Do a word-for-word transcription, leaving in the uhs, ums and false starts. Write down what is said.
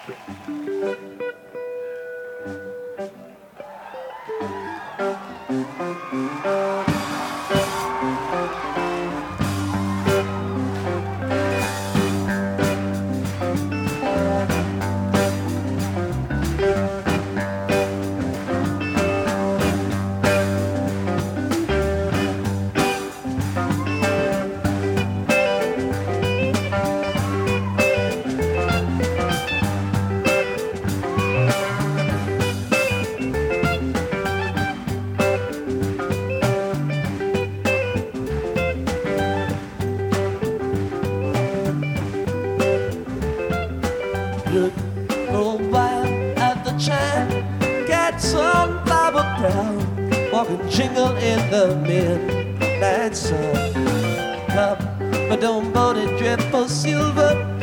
Look, go by at the chime, get some Bible crowd, walking jingle in the midnight sun. Come, but don't board it, drip for silver.